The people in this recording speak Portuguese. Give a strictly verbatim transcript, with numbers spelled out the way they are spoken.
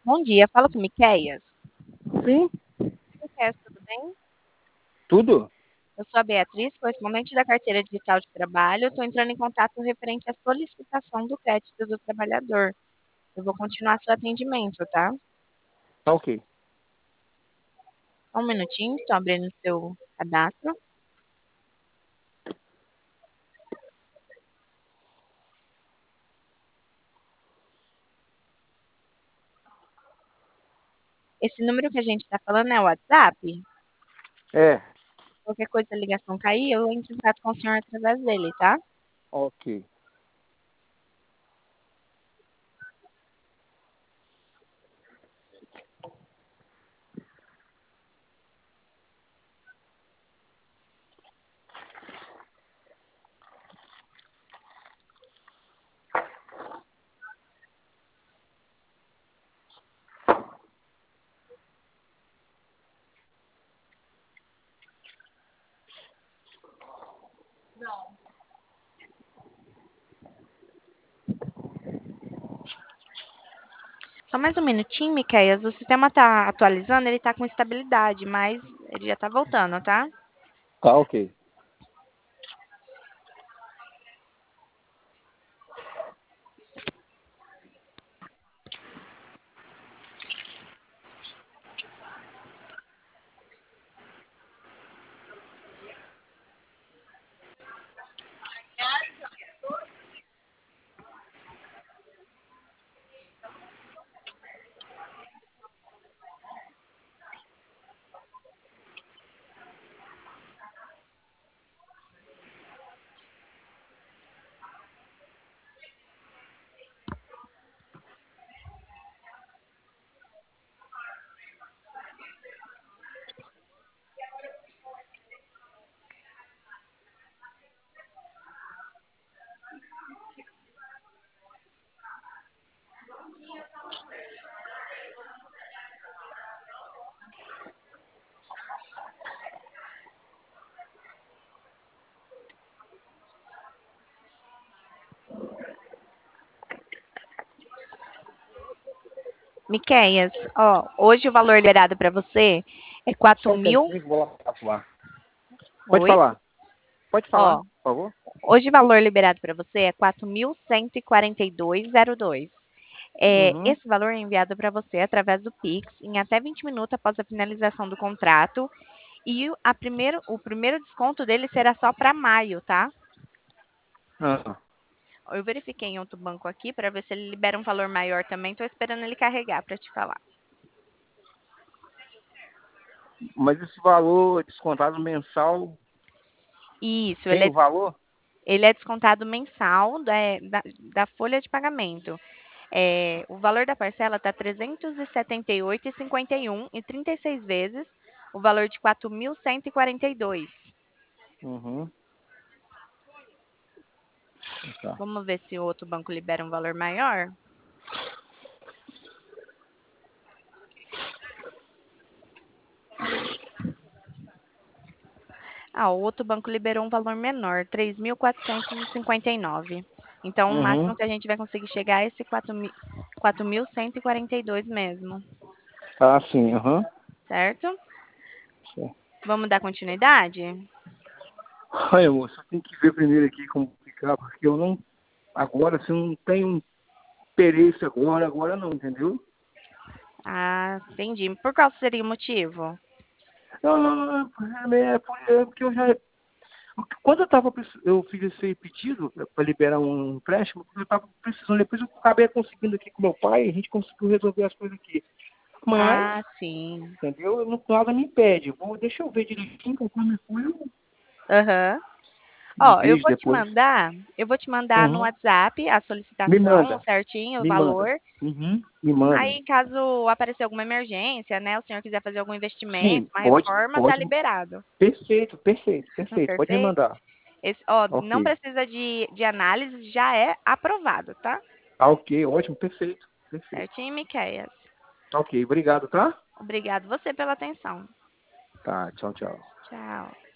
Bom dia, fala com o Miquéias. Sim, Miquéias, tudo bem? tudo? Eu sou a Beatriz, correspondente da carteira digital de trabalho. Estou entrando em contato referente à solicitação do crédito do trabalhador. Eu vou continuar seu atendimento, tá? Tá ok. Só um minutinho, estou abrindo seu cadastro. Esse número que a gente está falando é o WhatsApp? É, Qualquer coisa, a ligação cair, eu entro em contato com o senhor através dele, tá? ok. Só mais um minutinho, Miquéias. O sistema está atualizando, ele está com estabilidade, mas ele já está voltando, tá? Tá ok. Miquéias, ó, hoje o valor liberado para você é quatro Só um mil. tempinho que eu vou lá pra falar. Pode Oi? falar. Pode falar, Ó, por favor. hoje o valor liberado para você é quatro mil cento e quarenta e dois e zero dois. É, Uhum. esse valor é enviado para você através do Pix em até vinte minutos após a finalização do contrato. E a primeiro, o primeiro desconto dele será só para maio, tá? Ah, Eu verifiquei em outro banco aqui para ver se ele libera um valor maior também. Estou esperando ele carregar para te falar. mas esse valor descontado mensal Isso, ele tem é o valor? Ele é descontado mensal da, da, da folha de pagamento. É, o valor da parcela está trezentos e setenta e oito reais e cinquenta e um e trinta e seis vezes o valor de quatro mil cento e quarenta e dois. Uhum. Tá. Vamos ver se o outro banco libera um valor maior. Ah, o outro banco liberou um valor menor, três mil quatrocentos e cinquenta e nove. Então, o máximo Uhum. que a gente vai conseguir chegar é esse quatro mil cento e quarenta e dois mesmo, Ah, sim, aham. certo? Certo. Vamos dar continuidade? Ai, moço, eu tenho que ver primeiro aqui como ficar, porque eu não. Agora, assim, eu não tenho interesse agora, agora não, entendeu? Ah, entendi. Por qual seria o motivo? Não, não, não, é, é, por- é porque eu já. Quando eu tava, preci- eu fiz esse pedido para liberar um empréstimo, porque eu estava precisando, depois eu acabei conseguindo aqui com meu pai, a gente conseguiu resolver as coisas aqui. Mas, Ah, sim. entendeu? Não, nada me impede. Vou, deixa eu ver direitinho, conforme for, eu, Aham. eu Ó, eu vejo vou te depois. mandar, eu vou te mandar no Uhum. WhatsApp a Me solicitação manda, certinho, o me manda. valor. Uhum. Me manda. Aí, caso aparecer alguma emergência, né, o senhor quiser fazer algum investimento, Sim, uma pode, reforma, tá pode. liberado. Perfeito, perfeito, perfeito. Pode me Perfeito? mandar. Esse, ó, não Ok. precisa de, de análise, já é aprovado, tá? Tá ok, ótimo, perfeito, perfeito. Certinho, Miquéias. Tá ok, obrigado, tá? Obrigado você pela atenção. Tá, tchau, tchau. Tchau.